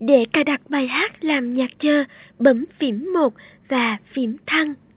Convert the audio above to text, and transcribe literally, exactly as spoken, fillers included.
Để cài đặt bài hát làm nhạc chờ, bấm phím một và phím thăng.